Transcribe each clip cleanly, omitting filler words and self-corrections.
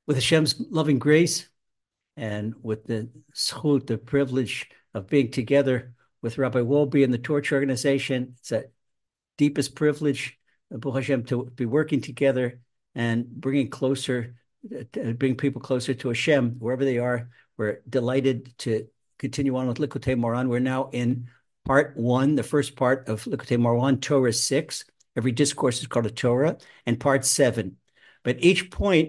With Hashem's loving grace and with the zchut, the privilege of being together with Rabbi Wolbe and the Torch Organization, it's a deepest privilege, Baruch Hashem, to be working together and bring people closer to Hashem wherever they are. We're delighted to continue on with Likutei Moharan. We're now in part one, the first part of Likutei Moharan, Torah 6. Every discourse is called a Torah, and part 7. But each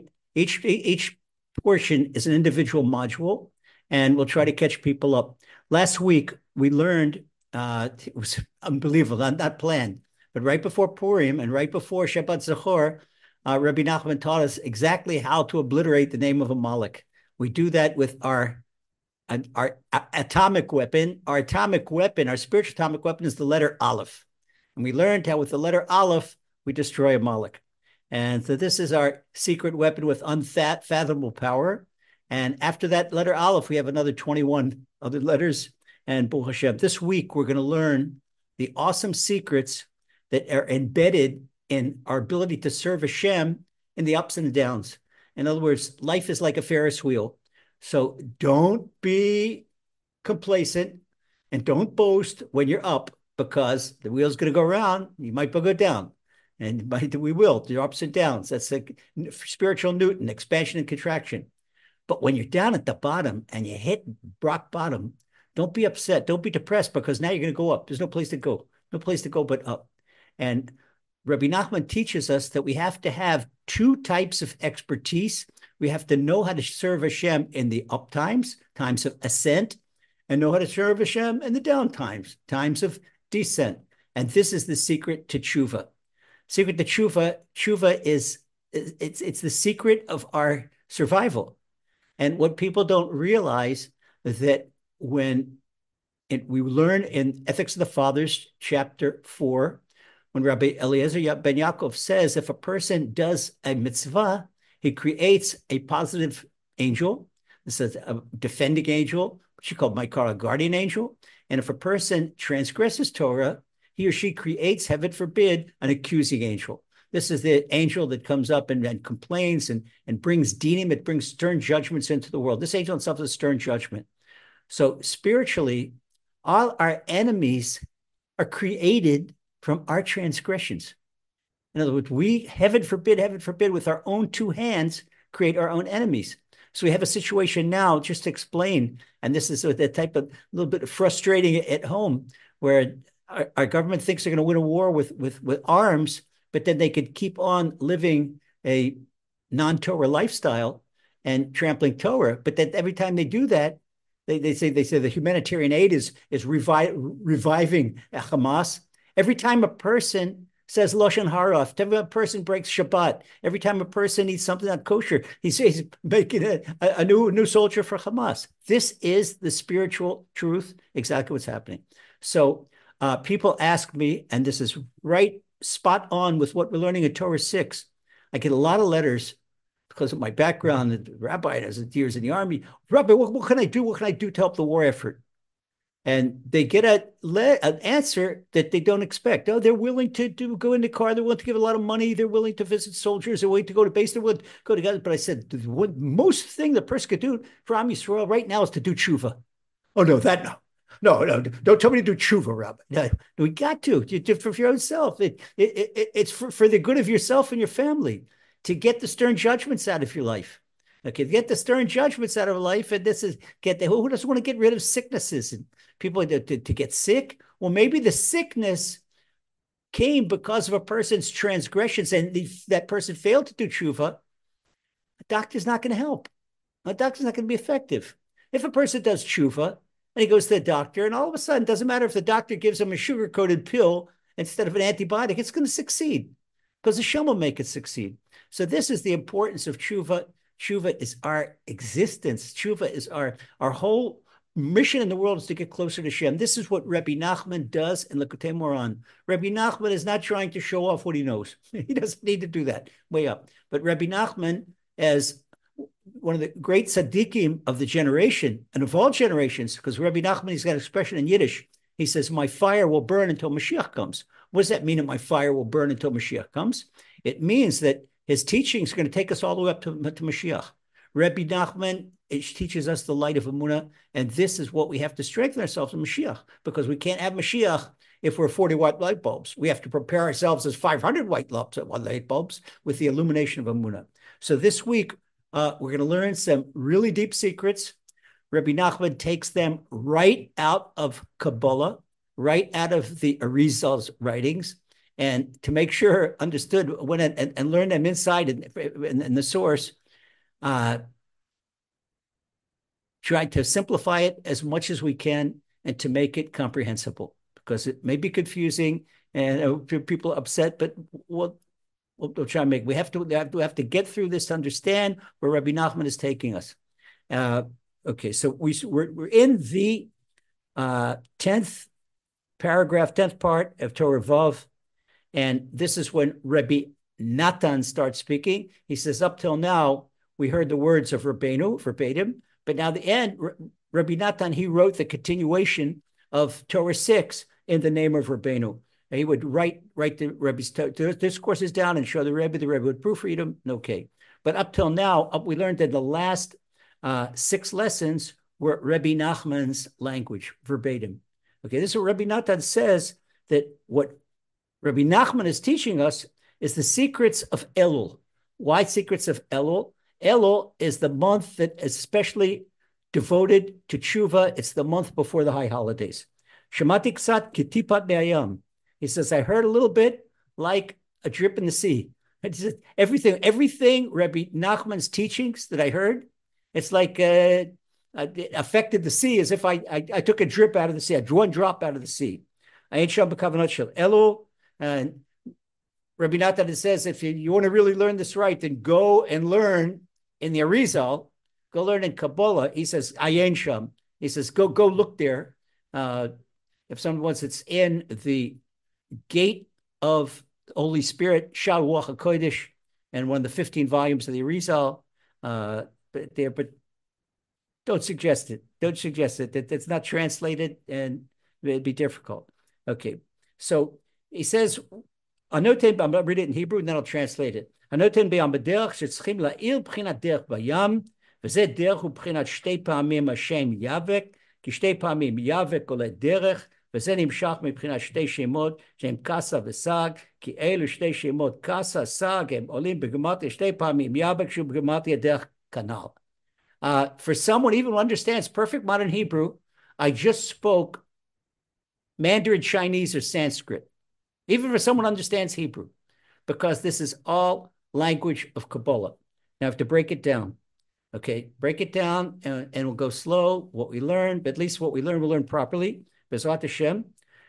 portion is an individual module, and we'll try to catch people up. Last week, we learned, it was unbelievable, not planned, but right before Purim and right before Shabbat Zachor, Rabbi Nachman taught us exactly how to obliterate the name of Amalek. We do that with our atomic weapon. Our spiritual atomic weapon is the letter Aleph. And we learned how with the letter Aleph, we destroy Amalek. And so this is our secret weapon with unfathomable power. And after that letter Aleph, we have another 21 other letters. And Baruch Hashem, this week, we're going to learn the awesome secrets that are embedded in our ability to serve Hashem in the ups and downs. In other words, life is like a Ferris wheel. So don't be complacent and don't boast when you're up, because the wheel's going to go around. You might go down. And we will. There are ups and downs. That's like spiritual Newton, expansion and contraction. But when you're down at the bottom and you hit rock bottom, don't be upset. Don't be depressed, because now you're going to go up. There's no place to go. No place to go but up. And Rabbi Nachman teaches us that we have to have two types of expertise. We have to know how to serve Hashem in the up times, times of ascent, and know how to serve Hashem in the down times, times of descent. And this is the secret to tshuva. Secret to tshuva is it's the secret of our survival. And what people don't realize is that when we learn in Ethics of the Fathers, chapter 4, when Rabbi Eliezer ben Yaakov says if a person does a mitzvah, he creates a positive angel. This is a defending angel, which you might call a guardian angel. And if a person transgresses Torah, he or she creates, heaven forbid, an accusing angel. This is the angel that comes up and complains and brings dinim, it brings stern judgments into the world. This angel itself is a stern judgment. So spiritually, all our enemies are created from our transgressions. In other words, we, heaven forbid, with our own two hands, create our own enemies. So we have a situation now, just to explain, and this is the type of little bit frustrating at home, where our government thinks they're going to win a war with arms, but then they could keep on living a non-Torah lifestyle and trampling Torah. But then every time they do that, they say the humanitarian aid is reviving Hamas. Every time a person says Lashon Hara, every time a person breaks Shabbat, every time a person eats something not kosher, he's making a new soldier for Hamas. This is the spiritual truth, exactly what's happening. So people ask me, and this is right spot on with what we're learning in Torah 6. I get a lot of letters because of my background as a rabbi and as years in the army. Rabbi, what can I do? What can I do to help the war effort? And they get an answer that they don't expect. Oh, they're willing to go in the car. They're willing to give a lot of money. They're willing to visit soldiers. They're willing to go to base. They're willing to go together. But I said, the most thing the person could do for Am Yisrael right now is to do tshuva. Oh, no, no, don't tell me to do tshuva, Rabbi. No, we got to for your own self. It's for the good of yourself and your family, to get the stern judgments out of your life. Okay, get the stern judgments out of life, and this is who doesn't want to get rid of sicknesses and people to get sick? Well, maybe the sickness came because of a person's transgressions, and that person failed to do tshuva. A doctor's not going to help. A doctor's not going to be effective. If a person does tshuva and he goes to the doctor, and all of a sudden, it doesn't matter if the doctor gives him a sugar-coated pill instead of an antibiotic, it's going to succeed because the Hashem will make it succeed. So this is the importance of tshuva. Tshuva is our existence. Tshuva is our whole mission in the world, is to get closer to Hashem. This is what Rabbi Nachman does in Likutei Moharan. Rabbi Nachman is not trying to show off what he knows. He doesn't need to do that, way up. But Rabbi Nachman, as one of the great tzaddikim of the generation, and of all generations, because Rabbi Nachman, he's got an expression in Yiddish. He says, my fire will burn until Mashiach comes. What does that mean, that my fire will burn until Mashiach comes? It means that his teaching is going to take us all the way up to Mashiach. Rabbi Nachman teaches us the light of Emunah, and this is what we have to strengthen ourselves in Mashiach, because we can't have Mashiach if we're 40 watt light bulbs. We have to prepare ourselves as 500 light bulbs with the illumination of Emunah. So this week, we're going to learn some really deep secrets. Rabbi Nachman takes them right out of Kabbalah, right out of the Arizal's writings, and to make sure understood when and learn them inside in the source. Try to simplify it as much as we can and to make it comprehensible, because it may be confusing and people are upset, but we'll try and make. We have to get through this to understand where Rabbi Nachman is taking us. Okay, so we're in the 10th paragraph, 10th part of Torah Vav, and this is when Rabbi Natan starts speaking. He says, up till now, we heard the words of Rabbeinu verbatim, but now the end, Rabbi Natan, he wrote the continuation of Torah 6 in the name of Rabbeinu. And he would write the Rebbe's discourses down and show the Rebbe would proofread them. Okay. But up till now, we learned that the last 6 lessons were Rabbi Nachman's language, verbatim. Okay, this is what Rabbi Natan says, that what Rabbi Nachman is teaching us is the secrets of Elul. Why secrets of Elul? Elul is the month that is especially devoted to tshuva. It's the month before the high holidays. Shemati ksat kitipat me'ayam. He says, I heard a little bit like a drip in the sea. Everything Rabbi Nachman's teachings that I heard, it's like it affected the sea as if I took a drip out of the sea. I drew one drop out of the sea. I ain't sham b'kavanot shel Elul. And Rabbi Natan says, if you want to really learn this right, then go and learn in the Arizal, go learn in Kabbalah. He says, Ayin Sham. He says, go look there. If someone wants, it's in the gate of the Holy Spirit, Shah Ruach HaKodesh, and one of the 15 volumes of the Arizal. But don't suggest it. Don't suggest it. It's not translated, and it'd be difficult. Okay, so he says, I'm going to read it in Hebrew, and then I'll translate it. הנותן בים בדרך שצריכים להאיר בחינת דרך בים, וזה דרך הוא בחינת 2 פעמים השם יאבק, כי 2 פעמים יאבק עולה דרך, וזה נמשך מבחינת 2 שמות שהם קסה וסג, כי אלו 2 שמות קסה, סג, הם עולים בגמטריה 2 פעמים יאבק, שהוא בגמטריה דרך כנ"ל. For someone even who understands perfect modern Hebrew, I just spoke Mandarin Chinese or Sanskrit. Even for someone who understands Hebrew, because this is all language of Kabbalah. Now I have to break it down. Okay, break it down, and we'll go slow, what we learn, but at least what we learn, we'll learn properly. B'ezrat Hashem.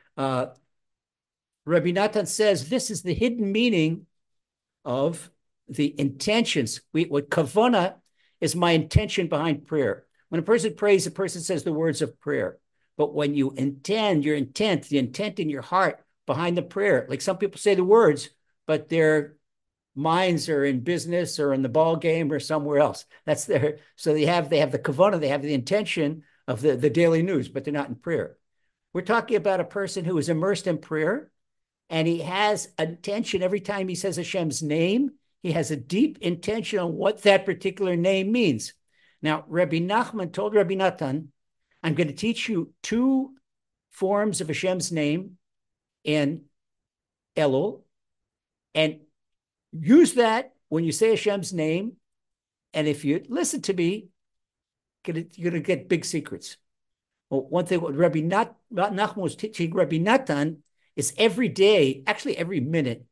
Rabbi Natan says this is the hidden meaning of the intentions. What kavana is my intention behind prayer. When a person prays, a person says the words of prayer. But when you intend, the intent in your heart behind the prayer, like some people say the words, but their minds are in business or in the ball game or somewhere else. That's their, so they have the kavanah, they have the intention of the daily news, but they're not in prayer. We're talking about a person who is immersed in prayer, and he has attention every time he says Hashem's name. He has a deep intention on what that particular name means. Now, Rabbi Nachman told Rabbi Natan, I'm going to teach you 2 forms of Hashem's name in Elul, and use that when you say Hashem's name. And if you listen to me, you're going to get big secrets. Well, one thing what Rabbi Nachman was teaching Rabbi Natan is every day, actually every minute,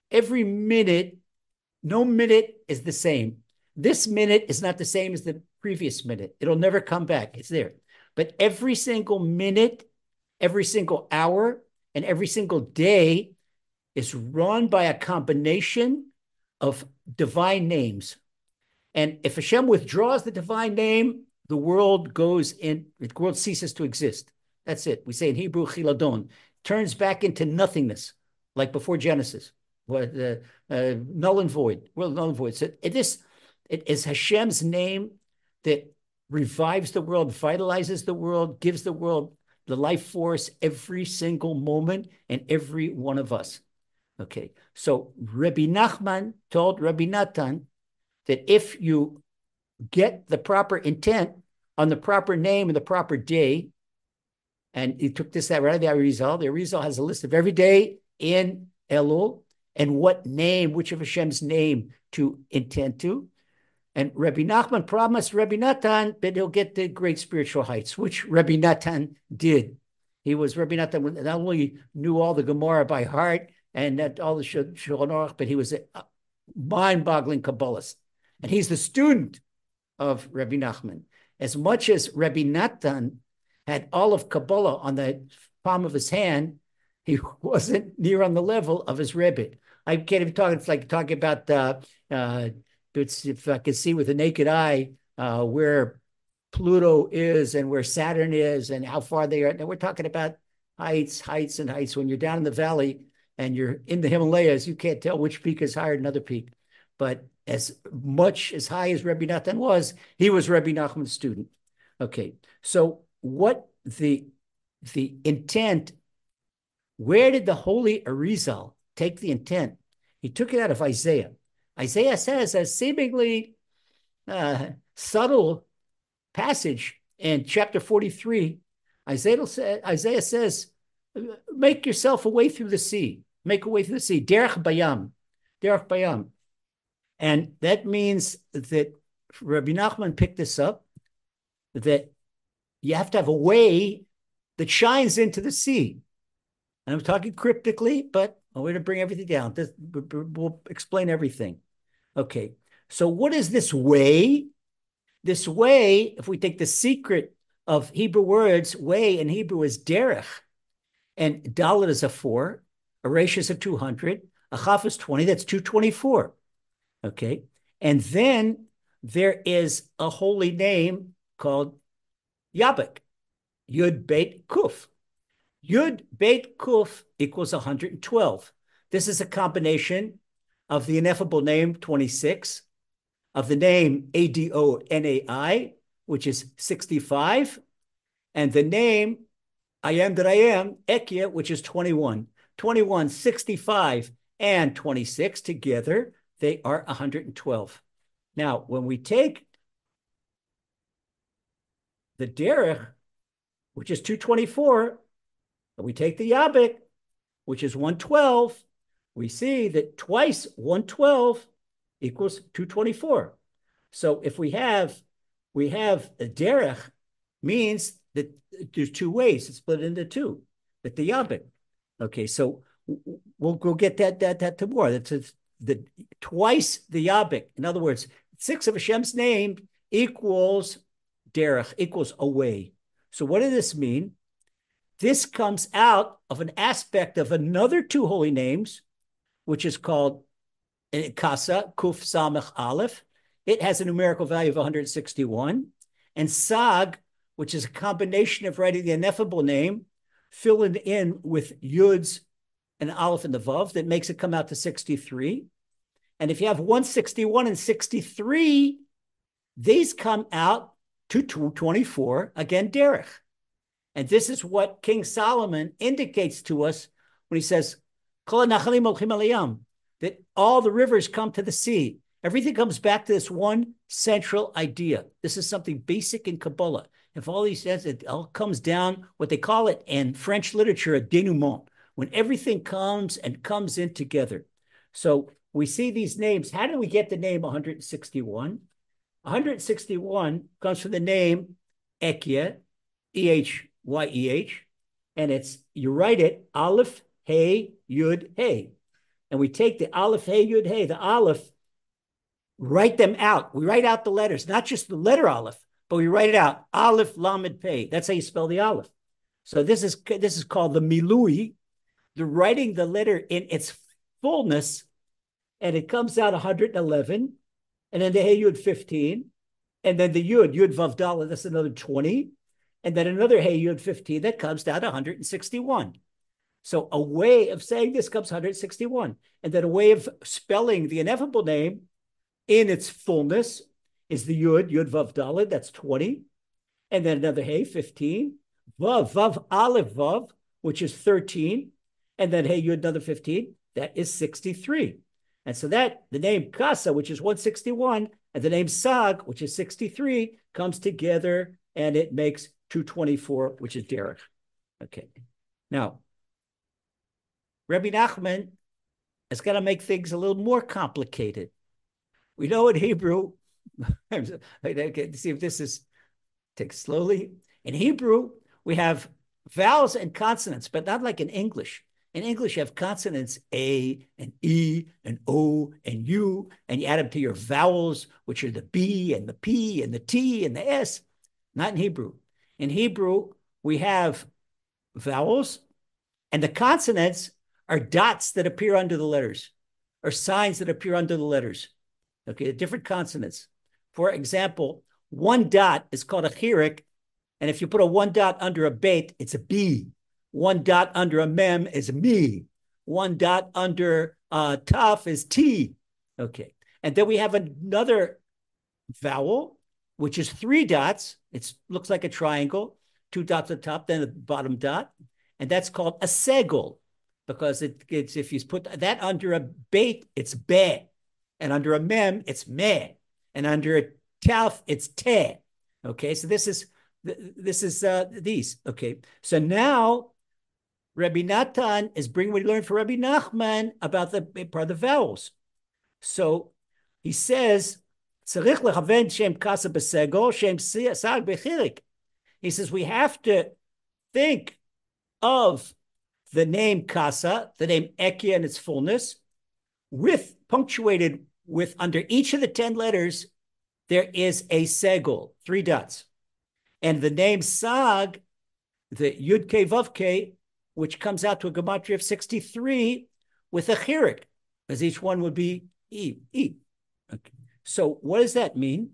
no minute is the same. This minute is not the same as the previous minute. It'll never come back. It's there. But every single minute, every single hour, and every single day is run by a combination of divine names. And if Hashem withdraws the divine name, the world ceases to exist. That's it. We say in Hebrew, chiladon, turns back into nothingness, like before Genesis. Null and void. Well, null and void. So it is Hashem's name that revives the world, vitalizes the world, gives the world the life force every single moment and every one of us. Okay, so Rabbi Nachman told Rabbi Natan that if you get the proper intent on the proper name and the proper day. And he took this out right out of the Arizal. The Arizal has a list of every day in Elul and what name, which of Hashem's name to intend to. And Rabbi Nachman promised Rabbi Natan that he'll get the great spiritual heights, which Rabbi Natan did. Rabbi Natan not only knew all the Gemara by heart and all the Shulchan Aruch, but he was a mind-boggling Kabbalist. And he's the student of Rabbi Nachman. As much as Rabbi Natan had all of Kabbalah on the palm of his hand, he wasn't near on the level of his Rebbe. I can't even talk. It's like talking about if I could see with the naked eye where Pluto is and where Saturn is and how far they are. Now we're talking about heights. When you're down in the valley and you're in the Himalayas, you can't tell which peak is higher than another peak. But as much as high as Rabbi Natan was, he was Rabbi Nachman's student. Okay, so what the intent, where did the holy Arizal take the intent? He took it out of Isaiah. Isaiah says a seemingly subtle passage in chapter 43. Isaiah says, make yourself a way through the sea. Make a way through the sea. Derech bayam. Derech bayam. And that means that Rabbi Nachman picked this up, that you have to have a way that shines into the sea. And I'm talking cryptically, but I'm going to bring everything down. We'll explain everything. Okay, so what is this way? This way, if we take the secret of Hebrew words, way in Hebrew is derech, and dalet is a 4, a resh is a 200, a chaf is 20, that's 224. Okay, and then there is a holy name called Yabek, Yud Beit Kuf. Yud Beit Kuf equals 112. This is a combination of the ineffable name 26, of the name Adonai, which is 65, and the name I am that I am, Ekia, which is 21. 21, 65, and 26 together, they are 112. Now, when we take the derech, which is 224, and we take the yabek, which is 112, we see that twice 112 equals 224. So if we have a derech, means that there's two ways. It's split into two, that the yabek. Okay, so we'll get that tomorrow. That's the twice the yabek. In other words, 6 of Hashem's name equals derech, equals a way. So what does this mean? This comes out of an aspect of another 2 holy names, which is called Kasa, Kuf Samech Aleph. It has a numerical value of 161. And Sag, which is a combination of writing the ineffable name, filling in with Yuds and Aleph and the Vav, that makes it come out to 63. And if you have 161 and 63, these come out to 224, again, derech. And this is what King Solomon indicates to us when he says, that all the rivers come to the sea. Everything comes back to this one central idea. This is something basic in Kabbalah. If all he says, it all comes down, what they call it in French literature, a denouement, when everything comes in together. So we see these names. How do we get the name 161? 161 comes from the name Ehyeh, E-H-Y-E-H, and you write it, Aleph, Hey, Yud, Hey. And we take the Aleph, Hey, Yud, Hey, the Aleph, write them out. We write out the letters, not just the letter Aleph, but we write it out, Aleph, Lamed, Pei. That's how you spell the Aleph. So this is called the Milui, the writing the letter in its fullness, and it comes out 111, and then the Hey, Yud, 15, and then the Yud, Yud, Vav, Dalet, that's another 20, and then another Hey, Yud, 15, that comes down to 161. So a way of saying this comes 161. And then a way of spelling the ineffable name in its fullness is the Yud, Yud, Vav, Dalet, that's 20. And then another Hey, 15. Vav, Vav, Aleph, Vav, which is 13. And then Hey, Yud, another 15. That is 63. And so that the name Kasa, which is 161, and the name Sag, which is 63, comes together and it makes 224, which is Derech. Okay. Now, Rabbi Nachman has got to make things a little more complicated. We know in Hebrew, okay, see if this is, take slowly. In Hebrew, we have vowels and consonants, but not like in English. In English, you have consonants A and E and O and U, and you add them to your vowels, which are the B and the P and the T and the S. Not in Hebrew. In Hebrew, we have vowels, and the consonants are dots that appear under the letters, or signs that appear under the letters. Okay, different consonants. For example, one dot is called a chirik, and if you put a one dot under a bait, it's a B. One dot under a mem is me. One dot under taf is T. Okay, and then we have another vowel, which is three dots. It looks like a triangle, two dots at the top, then the bottom dot, and that's called a segul, because it's if you put that under a bait, it's be, and under a mem, it's me, and under a taf, it's te. Okay, so this is these. Okay, so now Rabbi Natan is bringing what he learned for Rabbi Nachman about the part of the vowels. So he says, "Tzarich lechaven shem kasa b'segol, shem sag b'chirik." He says we have to think of the name kasa, the name ekia in its fullness, with punctuated with under each of the 10 letters, there is a segol, 3 dots. And the name sag, the yud ke vav ke, which comes out to a gematria of 63 with a chirik, as each one would be E. Okay. So what does that mean?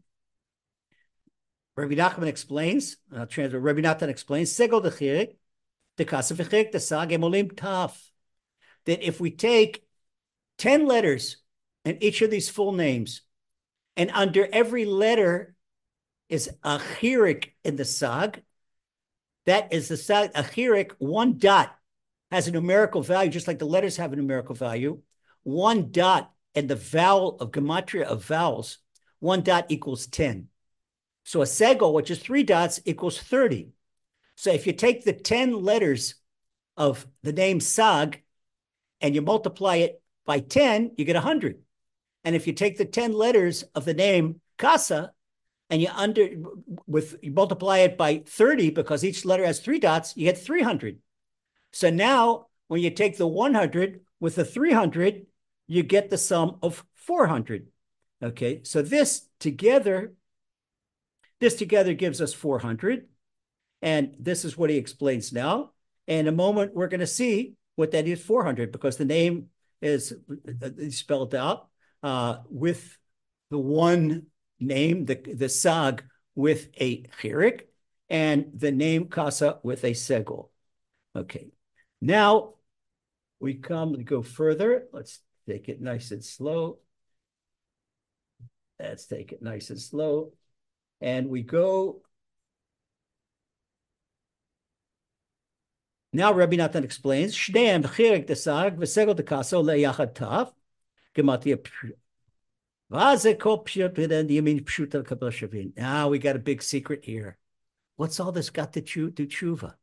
Rabbi Nachman explains, I'll translate, Rabbi Natan explains, segol the chirik, the kasa v'chirik, the sag emolim taf. That if we take 10 letters in each of these full names, and under every letter is a chirik in the sag, that is the sag, a chirik, one dot has a numerical value, just like the letters have a numerical value. One dot and the vowel of gematria of vowels, one dot equals 10. So a segol, which is 3 dots, equals 30. So if you take the 10 letters of the name sag and you multiply it by 10, you get 100. And if you take the 10 letters of the name kasa and you multiply it by 30, because each letter has 3 dots, you get 300. So now when you take the 100 with the 300, you get the sum of 400. Okay, so this together gives us 400. And this is what he explains now. And in a moment, we're going to see what that is, 400, because the name is spelled out with the one name, the sag with a chirik, and the name kasa with a segol. Okay, now we go further. Let's take it nice and slow. Let's take it nice and slow. And we go. Now Rabbi Natan explains, Shneim chirik the sag v'segol the kasa le'yachad taf, gematia. Now we got a big secret here. What's all this got to do tshuva?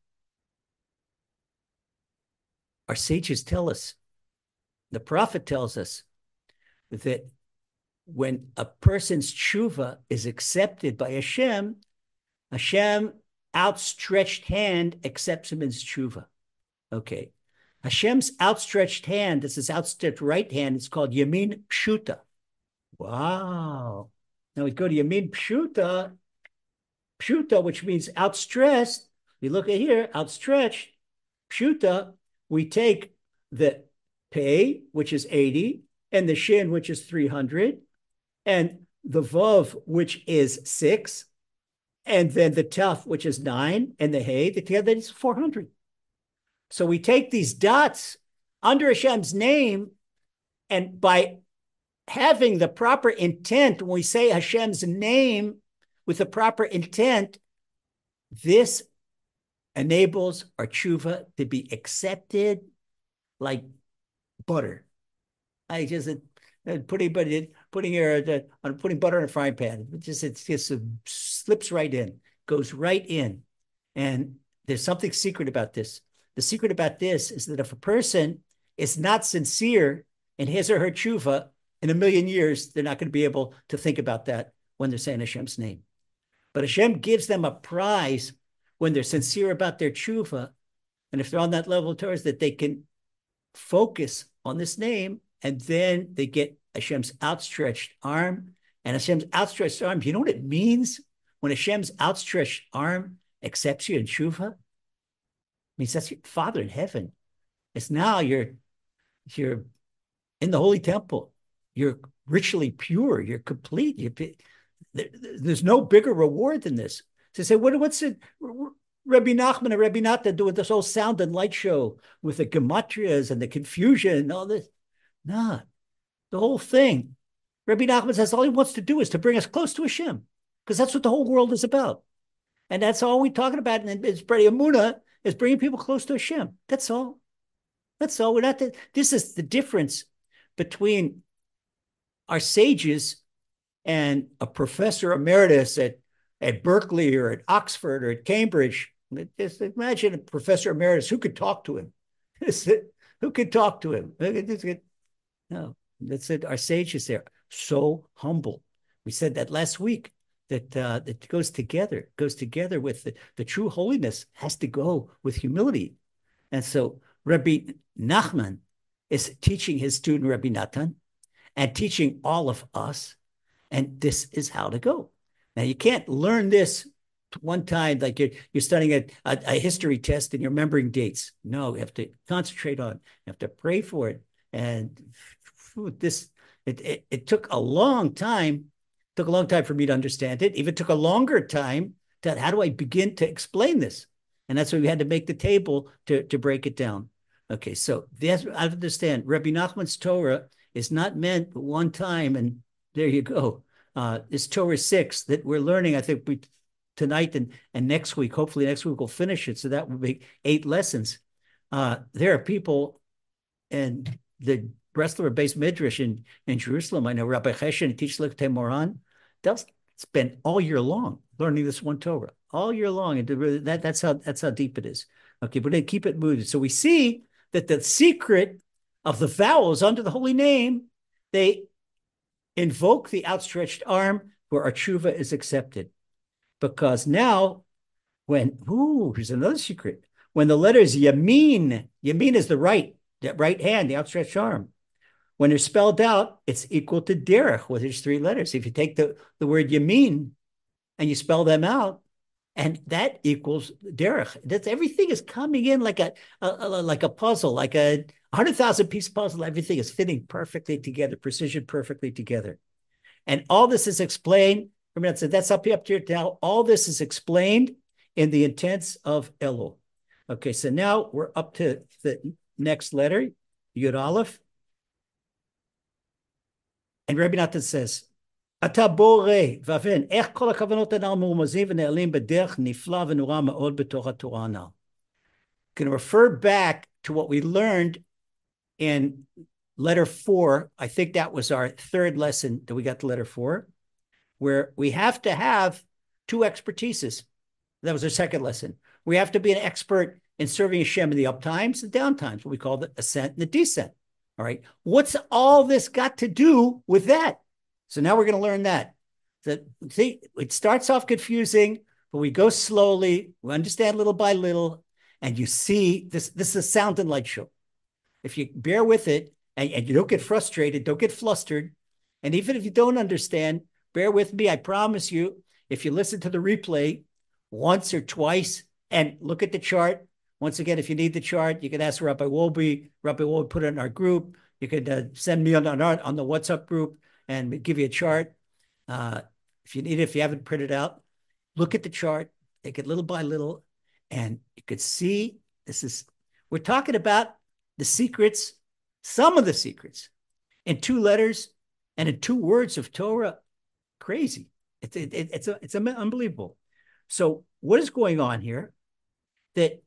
Our sages tell us, the prophet tells us that when a person's tshuva is accepted by Hashem, Hashem outstretched hand accepts him as tshuva. Okay. Hashem's outstretched hand, this is outstretched right hand, it's called Yamin Pshuta. Wow. Now we go to Yamin Pshuta, which means outstretched. We look at here, outstretched. Pshuta, we take the pei, which is 80, and the shin, which is 300, and the vav, which is 6, and then the taf, which is 9, and the hey, together is 400. So we take these dots under Hashem's name, and by having the proper intent, when we say Hashem's name with the proper intent, this enables our tshuva to be accepted like butter. putting butter in a frying pan. It just slips right in, goes right in. And there's something secret about this. The secret about this is that if a person is not sincere in his or her tshuva, in a million years, they're not going to be able to think about that when they're saying Hashem's name. But Hashem gives them a prize when they're sincere about their tshuva. And if they're on that level of Torah, that they can focus on this name, and then they get Hashem's outstretched arm. And Hashem's outstretched arm, you know what it means when Hashem's outstretched arm accepts you in tshuva? It means that's your Father in heaven. It's now you're in the holy temple. You're ritually pure. You're complete. There's no bigger reward than this. To say, what's it? Rabbi Nachman and Rabbi Natan doing this whole sound and light show with the gematrias and the confusion and all this. Nah, the whole thing. Rabbi Nachman says all he wants to do is to bring us close to Hashem, because that's what the whole world is about. And that's all we're talking about. And it's spreading Emunah is bringing people close to Hashem. That's all. That's all. This is the difference between our sages and a professor emeritus at Berkeley or at Oxford or at Cambridge. Just imagine a professor emeritus. Who could talk to him? Who could talk to him? No, that's it. Our sages there, so humble. We said that last week, that it goes together with the true holiness has to go with humility. And so Rabbi Nachman is teaching his student Rabbi Natan and teaching all of us. And this is how to go. Now, you can't learn this one time like you're studying a history test and you're remembering dates. No, you have to concentrate on it. You have to pray for it. And it took a long time. It took a long time for me to understand it. Even took a longer time to how do I begin to explain this? And that's why we had to make the table to break it down. Okay, so I understand. Rabbi Nachman's Torah is not meant one time and there you go. This Torah 6 that we're learning, I think tonight and next week, hopefully next week we'll finish it. So that will be 8 lessons. There are people in the Breslover Beis Midrash in Jerusalem. I know Rabbi Cheshen teaches Likutei Moran. They'll spend all year long learning this one Torah, all year long. And that's how deep it is. Okay, but then keep it moving. So we see that the secret of the vowels under the holy name, they invoke the outstretched arm where our tshuva is accepted. Because now, here's another secret. When the letter is yamin is the right hand, the outstretched arm. When they're spelled out, it's equal to derech, with its 3 letters. If you take the word yamin and you spell them out, and that equals derech. Everything is coming in like a puzzle, like a 100,000 piece puzzle. Everything is fitting perfectly together, precision perfectly together. And all this is explained. So that's up here now. All this is explained in the intents of Elul. Okay, so now we're up to the next letter, Yud Aleph. And Rabbi Natan says, אתה בורא ואבן, איך כל הכוונות הנ"ל מרומזים ונעלים בדרך נפלא ונורא מאוד בתוך התורה הנ"ל. Going to refer back to what we learned in letter 4. I think that was our 3rd lesson that we got to letter 4, where we have to have 2 expertises. That was our 2nd lesson. We have to be an expert in serving Hashem in the up times and down times, what we call the ascent and the descent. All right. What's all this got to do with that? So now we're going to learn that. See, it starts off confusing, but we go slowly. We understand little by little. And you see, this is a sound and light show. If you bear with it and you don't get frustrated, don't get flustered. And even if you don't understand, bear with me. I promise you, if you listen to the replay once or twice and look at the chart, once again, if you need the chart, you can ask Rabbi Wolbe. Rabbi Wolbe put it in our group. You could send me on the WhatsApp group and give you a chart. If you need it, if you haven't printed out, look at the chart, take it little by little, and you could see we're talking about the secrets, some of the secrets, in 2 letters and in 2 words of Torah. Crazy. It's unbelievable. So what is going on here? That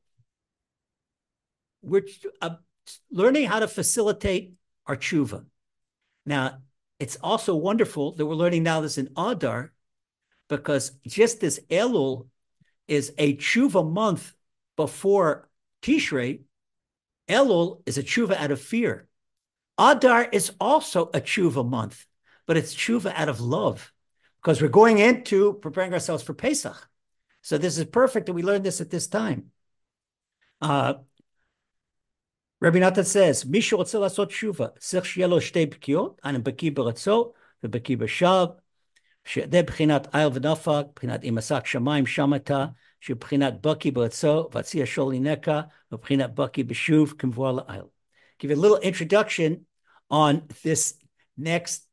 we're learning how to facilitate our tshuva. Now, it's also wonderful that we're learning now this in Adar, because just this Elul is a tshuva month before Tishrei. Elul is a tshuva out of fear. Adar is also a tshuva month, but it's tshuva out of love, because we're going into preparing ourselves for Pesach. So this is perfect that we learn this at this time. Rabbi Natan says, Mishu רוצה לעשות tshuva, צריך שיהיה לו שתי בקיאות, אני בקיא ברצו ובקיא בשב, שזה בחינת איל ונפק, בחינת אם עסק שמיים שמעת, שבחינת בקיא ברצו, והציע שולי נקע, ובחינת בקיא בשוב, כמבואר לאיל. Give you a little introduction on this next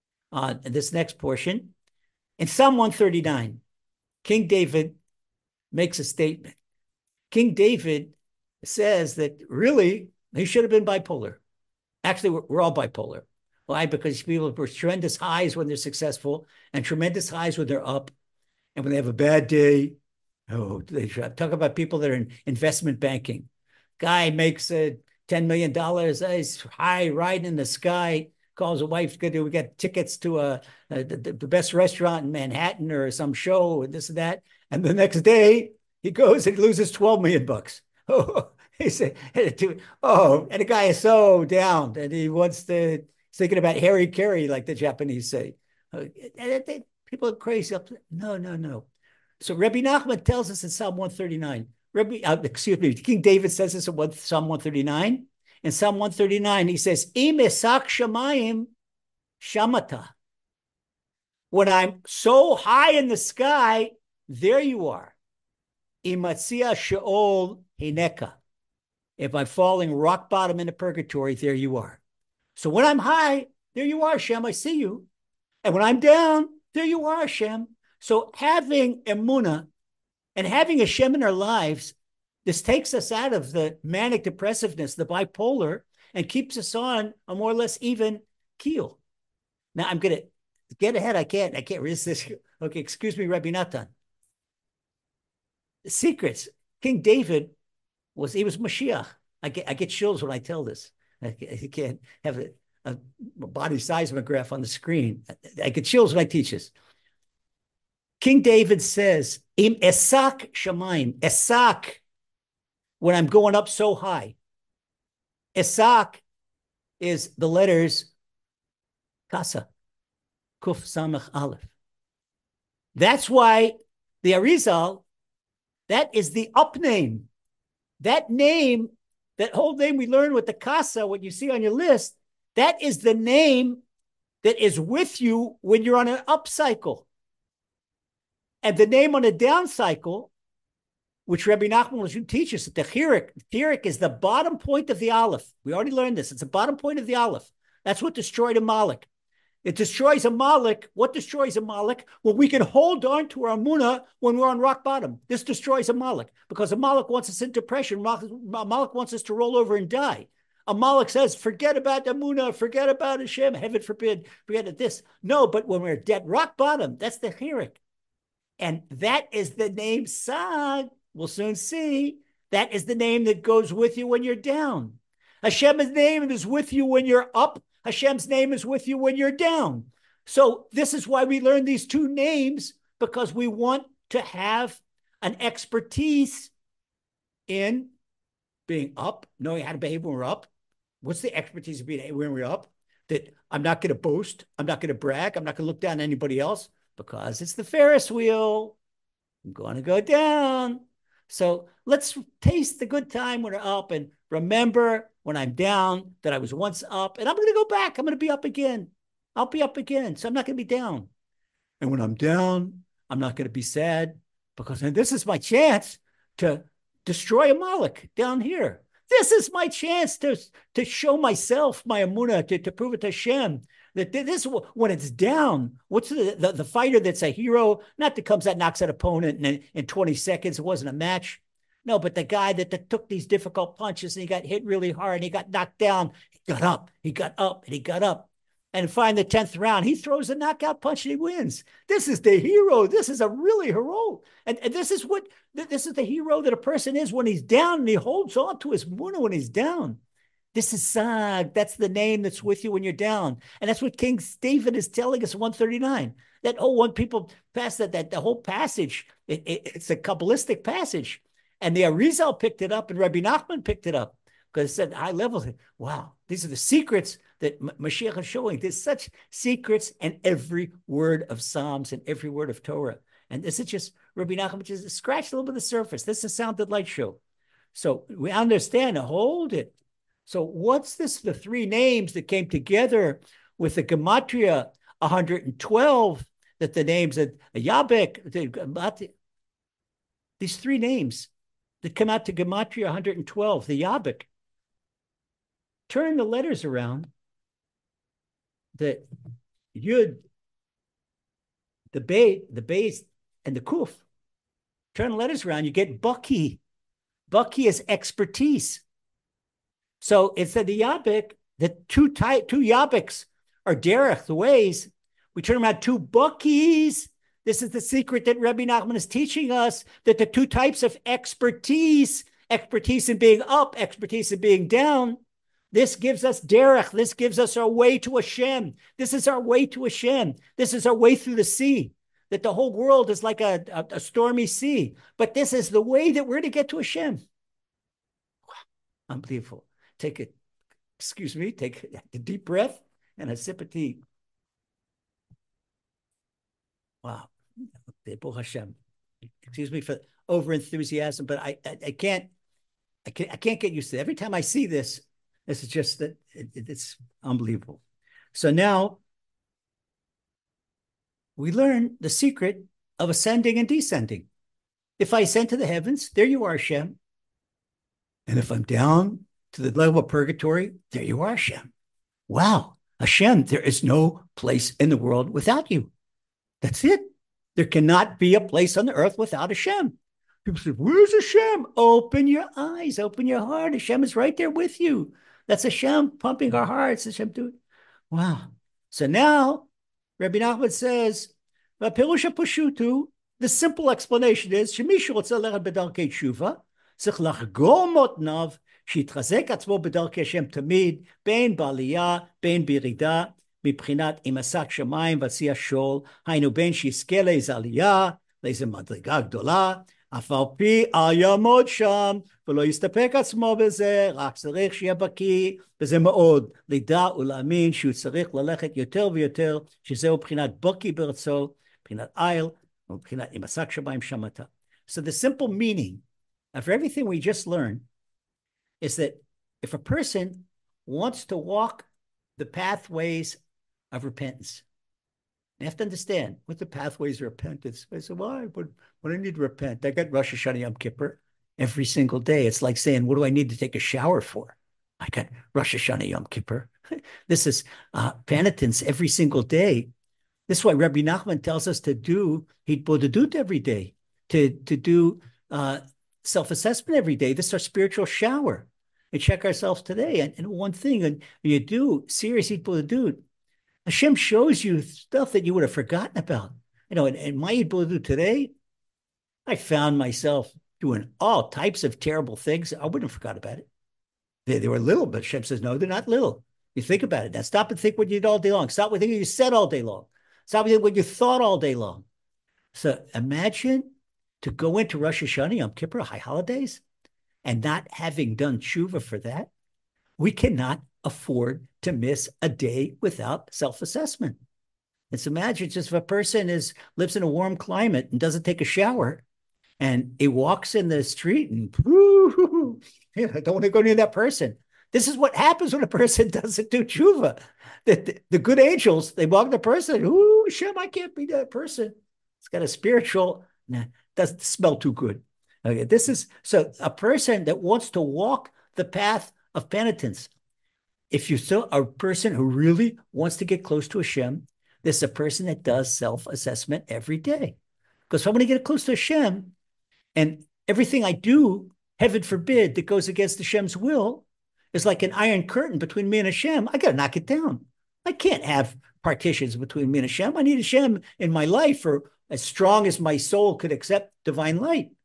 portion. In Psalm 139, King David makes a statement. King David says that really he should have been bipolar. Actually, we're all bipolar. Why? Because people have tremendous highs when they're successful and tremendous highs when they're up. And when they have a bad day, they talk about people that are in investment banking. Guy makes $10 million. He's high, riding in the sky. Calls a wife, we got tickets to the best restaurant in Manhattan or some show and this and that. And the next day, he goes and he loses $12 million. He said, and the guy is so down, and he's thinking about Harry Carey, like the Japanese say. People are crazy. No. So Rabbi Nachman tells us in Psalm 139. King David says this in Psalm 139. In Psalm 139, he says, Im esak shamayim shamata. When I'm so high in the sky, there you are. Imatzia sheol hineka. If I'm falling rock bottom into purgatory, there you are. So when I'm high, there you are, Hashem, I see you. And when I'm down, there you are, Hashem. So having emunah and having Hashem in our lives, this takes us out of the manic depressiveness, the bipolar, and keeps us on a more or less even keel. Now I'm going to get ahead. I can't resist this. Okay, excuse me, Rabbi Natan. The secrets. King David was Mashiach. I get chills when I tell this. I can't have a body seismograph on the screen. I get chills when I teach this. King David says, Im esak shamayim, esak, when I'm going up so high. Esak is the letters Kasa, Kuf Samach Aleph. That's why the Arizal, that is the up name. That name, that whole name we learn with the Kasa, what you see on your list, that is the name that is with you when you're on an up cycle. And the name on a down cycle, which Rabbi Nachman will teach us, the Chirik is the bottom point of the Aleph. We already learned this. It's the bottom point of the Aleph. That's what destroyed Amalek. It destroys Amalek. What destroys Amalek? Well, we can hold on to our Amunah when we're on rock bottom. This destroys Amalek because Amalek wants us in depression. Amalek wants us to roll over and die. Amalek says, forget about Amunah, forget about Hashem, heaven forbid, forget this. No, but when we're dead rock bottom, that's the Chirik. And that is the name Sag. We'll soon see. That is the name that goes with you when you're down. Hashem's name is with you when you're up. Hashem's name is with you when you're down. So this is why we learn these two names, because we want to have an expertise in being up, knowing how to behave when we're up. What's the expertise of being when we're up? That I'm not going to boast. I'm not going to brag. I'm not going to look down on anybody else because it's the Ferris wheel. I'm going to go down. So let's taste the good time when we're up and remember when I'm down that I was once up and I'm going to go back. I'm going to be up again. I'll be up again. So I'm not going to be down. And when I'm down, I'm not going to be sad because this is my chance to destroy Amalek down here. This is my chance to show myself, my emunah, to prove it to Hashem. That this, when it's down, what's the fighter that's a hero? Not that comes out, knocks out opponent in 20 seconds. It wasn't a match. No, but the guy that took these difficult punches and he got hit really hard and he got knocked down. He got up, and he got up. And finally, the 10th round, he throws a knockout punch and he wins. This is the hero. This is a really hero. And this is the hero that a person is when he's down and he holds on to his emunah when he's down. This is Sag. That's the name that's with you when you're down. And that's what King David is telling us in 139. That, oh, when people pass that the whole passage, it's a Kabbalistic passage. And the Arizal picked it up and Rabbi Nachman picked it up because it said high level. Wow, these are the secrets that Mashiach is showing. There's such secrets in every word of Psalms and every word of Torah. And this is just Rabbi Nachman just scratched a little bit of the surface. This is a Sounded Light show. So we understand, hold it. So what's this? The three names that came together with the Gematria 112, that the names of Yabek, these three names that come out to Gematria 112, the Yabek. Turn the letters around, the Yud, the Beis, and the Kuf. Turn the letters around, you get Baki. Baki is expertise. So it's the Yabek, the two Yabeks are derech, the ways. We turn them out two Bakis. This is the secret that Rabbi Nachman is teaching us, that the two types of expertise in being up, expertise in being down, this gives us derech. This gives us our way to Hashem. This is our way to Hashem. This is our way through the sea. That the whole world is like a stormy sea. But this is the way that we're to get to Hashem. Wow. Unbelievable. Take a deep breath and a sip of tea. Wow. Hashem. Excuse me for over enthusiasm, but I can't get used to it. Every time I see this, this is just that it's unbelievable. So now we learn the secret of ascending and descending. If I ascend to the heavens, there you are, Hashem. And if I'm down to the level of purgatory, there you are, Hashem. Wow, Hashem, there is no place in the world without you. That's it. There cannot be a place on the earth without Hashem. People say, where's Hashem? Open your eyes, open your heart. Hashem is right there with you. That's Hashem pumping our hearts. Hashem doing. Wow. So now, Rabbi Nachman says, the simple explanation is, Shemishu רוצה ללכת בדרכי תשובה, צריך לחגור מותניו, שיתחזק עצמו בדרכי השם תמיד, בין בעלייה, בין בירידה, מבחינת אם עסק שמיים ועשייה שול, היינו בין שיזכה לאיזו עלייה, לאיזו מדרגה גדולה, אף על פי אל יעמוד שם, ולא יסתפק עצמו בזה, רק צריך שיהיה בקיא, וזה מאוד, לדע ולהאמין שהוא צריך ללכת יותר ויותר, שזהו בחינת בקיא ברצו, בחינת איל, ובחינת אם עסק שמיים שמעת. So the simple meaning of everything we just learned is that if a person wants to walk the pathways of repentance, you have to understand what the pathways of repentance. I said, why? But when I need to repent, I got Rosh Hashanah Yom Kippur every single day. It's like saying, what do I need to take a shower for? I got Rosh Hashanah Yom Kippur. This is penitence every single day. This is why Rabbi Nachman tells us to do Hitbodedut every day, to do self-assessment every day. This is our spiritual shower. And check ourselves today. And one thing, and when you do serious Hitbodedut, Hashem shows you stuff that you would have forgotten about. You know, in my Hitbodedut today, I found myself doing all types of terrible things. I wouldn't have forgot about it. They were little, but Hashem says, no, they're not little. You think about it. Now stop and think what you did all day long. Stop with thinking what you said all day long. Stop with what you thought all day long. So imagine to go into Rosh Hashanah, Yom Kippur, high holidays, and not having done tshuva for that. We cannot afford to miss a day without self-assessment. Let's imagine just if a person lives in a warm climate and doesn't take a shower, and he walks in the street and I don't want to go near that person. This is what happens when a person doesn't do tshuva. The good angels, they walk the person, ooh, Shem, I can't be that person. It's got a spiritual, doesn't smell too good. Okay, so a person that wants to walk the path of penitence. If you're still a person who really wants to get close to Hashem, this is a person that does self-assessment every day. Because if I want to get close to Hashem, and everything I do, heaven forbid, that goes against Hashem's will, is like an iron curtain between me and Hashem. I got to knock it down. I can't have partitions between me and Hashem. I need Hashem in my life for as strong as my soul could accept divine light.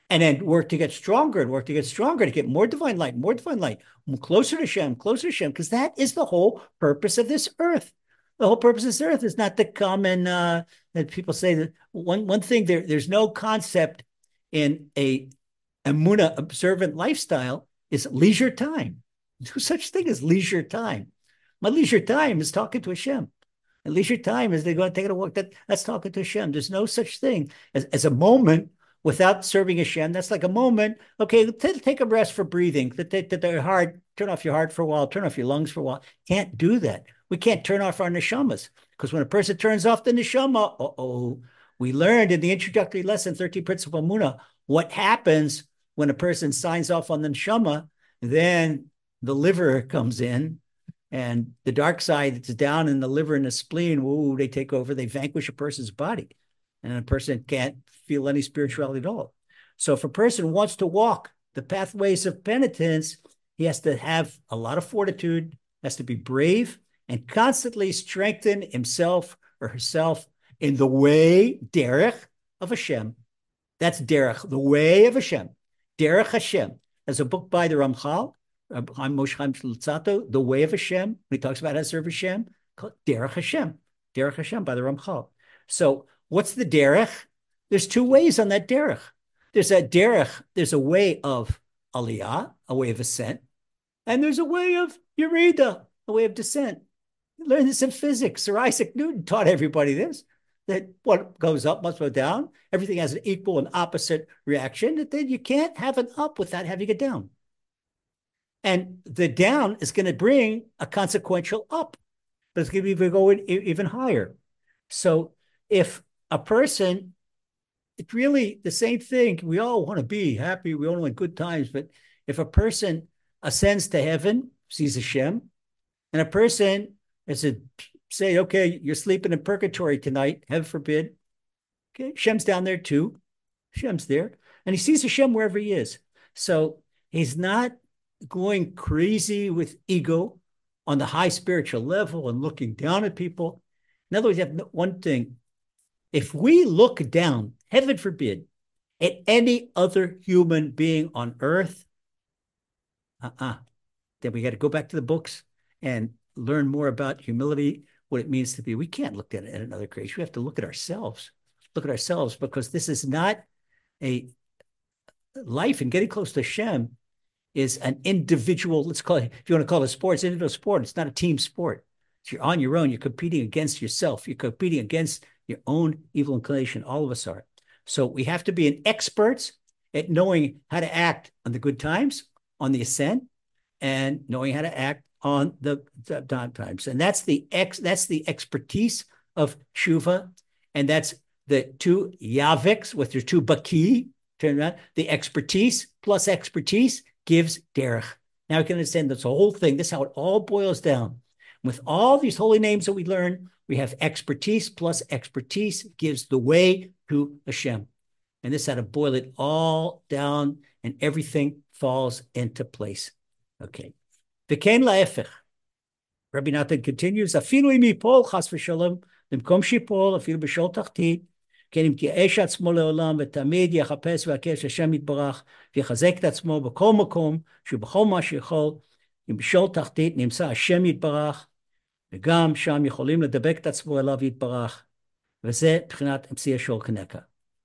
and then work to get stronger and work to get stronger, to get more divine light, closer to Shem, because that is the whole purpose of this earth. The whole purpose of this earth is not to come and that people say that one thing there's no concept in a Emunah observant lifestyle is leisure time. No such thing as leisure time. My leisure time is talking to Hashem. And leisure time is they go and take a walk. That's talking to Hashem. There's no such thing as a moment without serving Hashem. That's like a moment. Okay, take a rest for breathing. Take the heart, turn off your heart for a while, turn off your lungs for a while. Can't do that. We can't turn off our neshamas, because when a person turns off the neshama, we learned in the introductory lesson, 13 Principle Muna, what happens when a person signs off on the neshama. Then the liver comes in, and the dark side that's down in the liver and the spleen, they take over. They vanquish a person's body, and a person can't feel any spirituality at all. So if a person wants to walk the pathways of penitence, he has to have a lot of fortitude, has to be brave, and constantly strengthen himself or herself in the way, derech, of Hashem. That's derech, the way of Hashem. Derech Hashem. There's a book by the Ramchal, Moshe Chaim Luzzatto, The Way of Hashem. He talks about how to serve Hashem, called Derech Hashem by the Ramchal. So what's the derech? There's two ways on that derech. There's a derech, there's a way of aliyah, a way of ascent, and there's a way of yerida, a way of descent. You learn this in physics. Sir Isaac Newton taught everybody this, that what goes up must go down. Everything has an equal and opposite reaction, that then you can't have an up without having a down. And the down is going to bring a consequential up, but it's going to be going even higher. So if a person, it's really the same thing. We all want to be happy. We all want good times. But if a person ascends to heaven, sees Hashem, and a person is say, okay, you're sleeping in purgatory tonight, heaven forbid. Okay, Hashem's down there too. Hashem's there. And he sees Hashem wherever he is. So he's not going crazy with ego on the high spiritual level and looking down at people. In other words, you have one thing. If we look down, heaven forbid, at any other human being on earth, then we got to go back to the books and learn more about humility, what it means to be. We can't look at another creation. We have to look at ourselves. Look at ourselves, because this is not a life, and getting close to Hashem is an individual, let's call it, if you want to call it a sport, it's an individual sport. It's not a team sport. So you're on your own. You're competing against yourself. You're competing against your own evil inclination. All of us are. So we have to be an experts at knowing how to act on the good times, on the ascent, and knowing how to act on the down times. And that's the expertise of Shuva. And that's the two yaviks with your two baki. Turn around. The expertise plus expertise gives derech. Now we can understand this whole thing. This is how it all boils down. With all these holy names that we learn, we have expertise plus expertise gives the way to Hashem. And this is how to boil it all down, and everything falls into place. Okay. V'ken la'efech. Rabbi Natan continues, afilu im yipol chas v'shalom, במקום שיפול, אפילו בשול תחתית, כן אם תייאש עצמו לעולם ותמיד יחפש ויבקש השם יתברך ויחזק את עצמו בכל מקום, שבכל מה שיכול, אם בשול תחתית נמצא השם יתברך, וגם שם יכולים לדבק את עצמו אליו יתברך, וזה מבחינת אמצעי השול כנקה.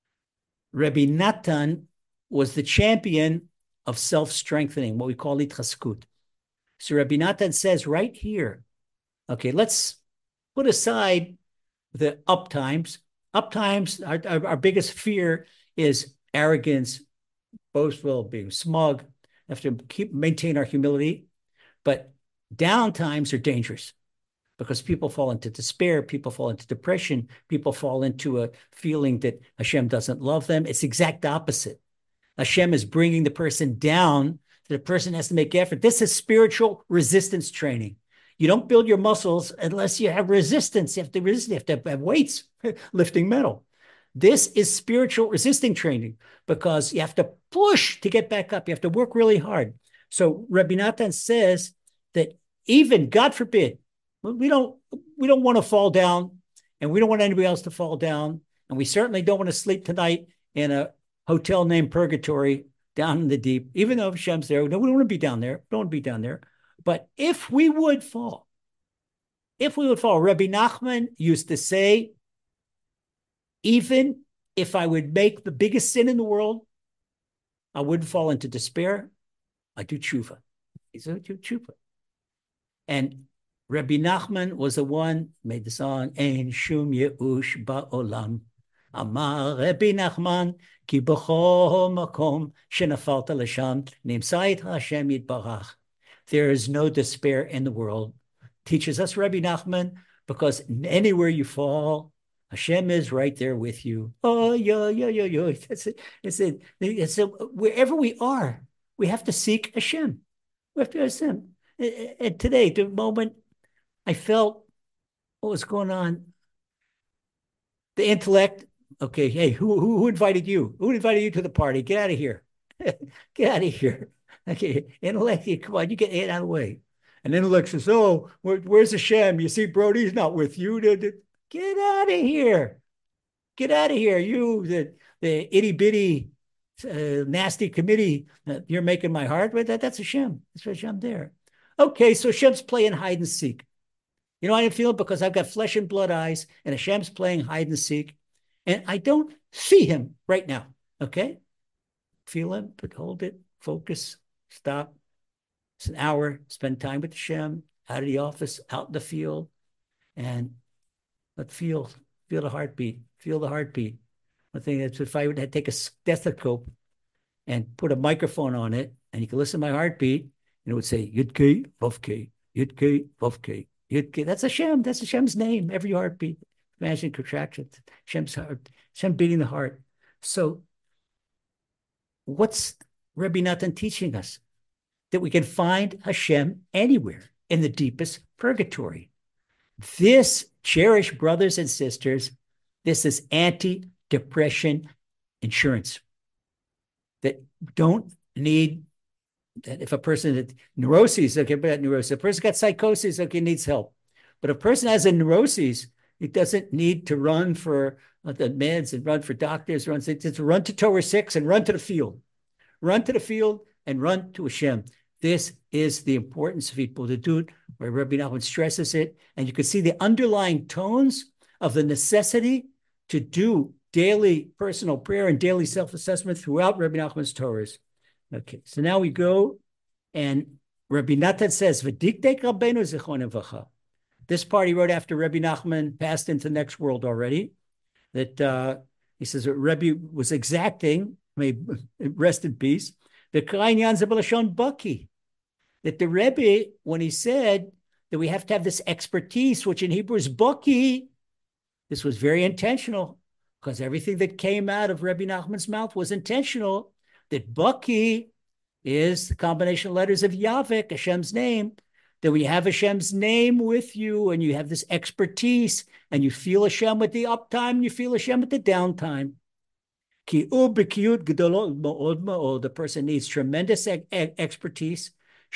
Rabbi Natan was the champion of self-strengthening, what we call itchaskut. So Rabbi Natan says right here, okay, let's put aside the up times. Up times, our biggest fear is arrogance, boastful, being smug. We have to maintain our humility. But down times are dangerous because people fall into despair, people fall into depression, people fall into a feeling that Hashem doesn't love them. It's the exact opposite. Hashem is bringing the person down, so the person has to make effort. This is spiritual resistance training. You don't build your muscles unless you have resistance. You have to resist. You have to have weights, lifting metal. This is spiritual resisting training because you have to push to get back up. You have to work really hard. So Rabbi Natan says that even, God forbid, we don't want to fall down, and we don't want anybody else to fall down, and we certainly don't want to sleep tonight in a hotel named Purgatory down in the deep, even though Hashem's there. No, we don't want to be down there. We don't want to be down there. But if we would fall, Rabbi Nachman used to say, even if I would make the biggest sin in the world, I wouldn't fall into despair. I do tshuva. He's a tshuva. And Rabbi Nachman was the one who made the song, Ein shum yeush ba'olam. Amar Rabbi Nachman, ki b'chol makom shenafalta l'sham, nimtzait Hashem yitbarach. There is no despair in the world. Teaches us Rabbi Nachman, because anywhere you fall, Hashem is right there with you. Oh, yeah. That's it. It's wherever we are, we have to seek Hashem. We have to ask Him. And today, the moment I felt what was going on, the intellect, okay, hey, who invited you? Who invited you to the party? Get out of here. Get out of here. Okay, intellect, come on, you get out of the way. And intellect says, oh, where's Hashem? You see, Brody's not with you. Get out of here. Get out of here. You, the itty bitty, nasty committee, you're making my heart with that. That's Hashem. That's Hashem there. Okay, so Hashem's playing hide and seek. You know, I didn't feel it because I've got flesh and blood eyes, and Hashem's playing hide and seek. And I don't see him right now. Okay? Feel him, but hold it, focus, stop. It's an hour, spend time with Hashem, out of the office, out in the field, and let feel the heartbeat. Feel the heartbeat. One thing is, if I would take a stethoscope and put a microphone on it, and you can listen to my heartbeat, and it would say Yud-K, Vav-K, Yud-K, Vav-K, Yud-K. That's Hashem. That's Hashem's name. Every heartbeat. Imagine contractions. Hashem's heart. Hashem beating the heart. So, what's Rabbi Natan teaching us? That we can find Hashem anywhere in the deepest purgatory. This, cherished brothers and sisters, this is anti-depression insurance. That don't need, that if a person has neuroses, okay, but neurosis, a person got psychosis, okay, needs help. But a person has a neuroses, it doesn't need to run for the meds and run for doctors, just run to Torah 6 and run to the field. Run to the field and run to Hashem. This is the importance of people to do it, where Rabbi Nachman stresses it. And you can see the underlying tones of the necessity to do daily personal prayer and daily self-assessment throughout Rabbi Nachman's Torahs. Okay, so now we go, and Rabbi Natan says, V'dikdek Rabbeinu zichron levacha. This part he wrote after Rabbi Nachman passed into the next world already, that he says that Rabbi was exacting, may rest in peace, the Karainyan Zabalashon Baki. That the Rebbe, when he said that we have to have this expertise, which in Hebrew is Baki, this was very intentional, because everything that came out of Rabbi Nachman's mouth was intentional. That Baki is the combination of letters of Yavik, Hashem's name, that we have Hashem's name with you, and you have this expertise, and you feel Hashem with the uptime, and you feel Hashem with the downtime. The person needs tremendous expertise.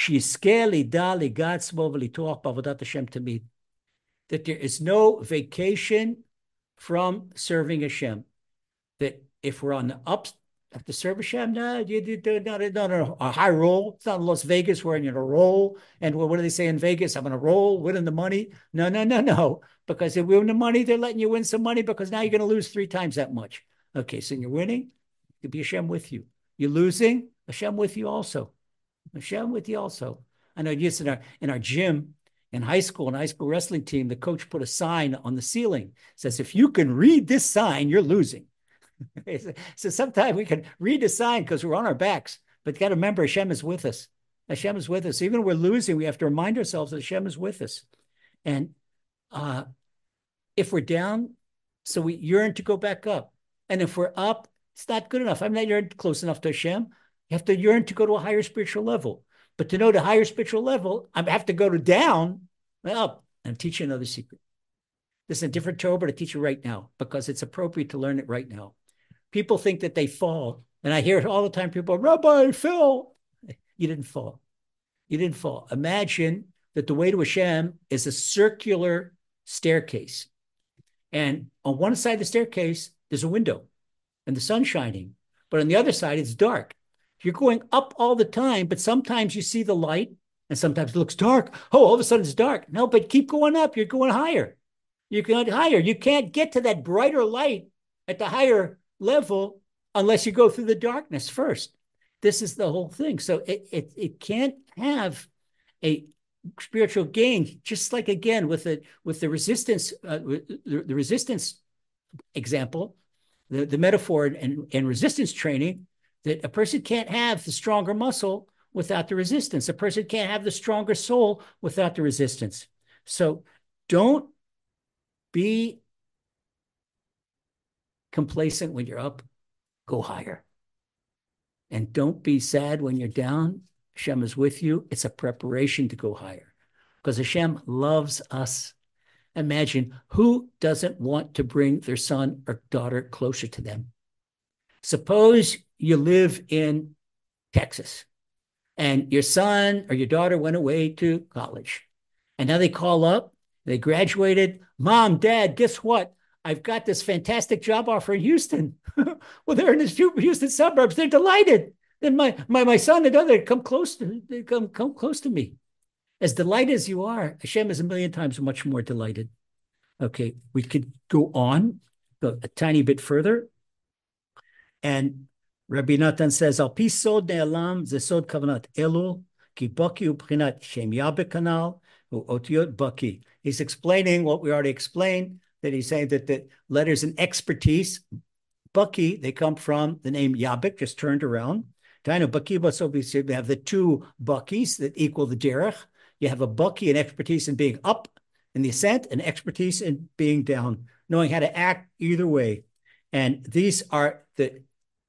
That there is no vacation from serving Hashem. That if we're on the ups, have to serve Hashem. No, not a high roll. It's not Las Vegas where you're in a roll. And what do they say in Vegas? I'm on a roll, winning the money. No. Because if we win the money, they're letting you win some money, because now you're going to lose 3 times that much. Okay, so you're winning, it could be Hashem with you. You're losing, Hashem with you also. Hashem with you also. I know just in our gym, in high school wrestling team, the coach put a sign on the ceiling. It says, if you can read this sign, you're losing. So sometimes we can read the sign because we're on our backs, but you got to remember Hashem is with us. Hashem is with us. Even when we're losing, we have to remind ourselves that Hashem is with us. And if we're down, so we yearn to go back up. And if we're up, it's not good enough. I'm not yearning close enough to Hashem. You have to yearn to go to a higher spiritual level. But to know the higher spiritual level, I have to go to down and up. And teach you another secret. This is a different Torah, but I teach you right now because it's appropriate to learn it right now. People think that they fall. And I hear it all the time. People, Rabbi, I fell. You didn't fall. You didn't fall. Imagine that the way to Hashem is a circular staircase. And on one side of the staircase, there's a window and the sun's shining. but on the other side, it's dark. You're going up all the time, but sometimes you see the light and sometimes it looks dark. Oh, all of a sudden it's dark. No, but keep going up. You're going higher. You're going higher. You can't get to that brighter light at the higher level unless you go through the darkness first. This is the whole thing. So it can't have a spiritual gain, just like again with the resistance, the resistance example, the metaphor and resistance training, that a person can't have the stronger muscle without the resistance. A person can't have the stronger soul without the resistance. So don't be complacent when you're up, go higher. And don't be sad when you're down. Hashem is with you. It's a preparation to go higher because Hashem loves us. Imagine, who doesn't want to bring their son or daughter closer to them? Suppose you live in Texas and your son or your daughter went away to college and now they call up, they graduated. Mom, Dad, guess what? I've got this fantastic job offer in Houston. Well, they're in the Houston suburbs. They're delighted. Then my son and daughter come close to me. As delighted as you are, Hashem is a million times much more delighted. Okay, we could go on a tiny bit further. And Rabbi Natan says, Al pi sod ne'elam ze sod kavanat Elul, ki baki ubchinat shem yabek kanal, u'otiot baki. He's explaining what we already explained, that he's saying that the letters in expertise, baki, they come from the name Yabek, just turned around. Tainu baki, so we have the two bakis that equal the derech. You have a baki and expertise in being up in the ascent and expertise in being down, knowing how to act either way. And these are the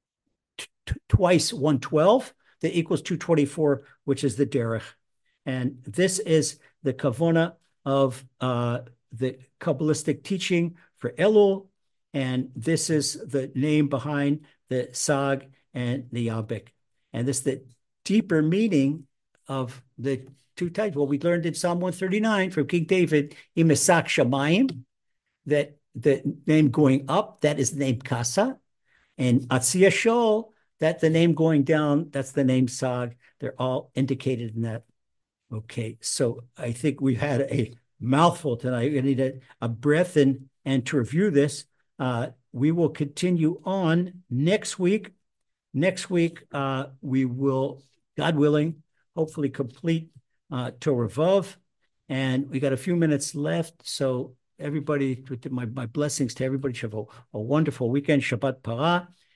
twice 112 that equals 224, which is the derech. And this is the kavona of the Kabbalistic teaching for Elul. And this is the name behind the Sag and the Yabek. And this is the deeper meaning of the two types. Well, we learned in Psalm 139 from King David, Imesak Shamayim, that the name going up, that is the name Kasa. And Atzia Shol, that the name going down, that's the name Sag. They're all indicated in that. Okay, so I think we've had a mouthful tonight. We need a breath and to review this. We will continue on next week. Next week, we will, God willing, hopefully complete Torah Vav. And we got a few minutes left. So everybody, my blessings to everybody. Have a wonderful weekend. Shabbat Parah.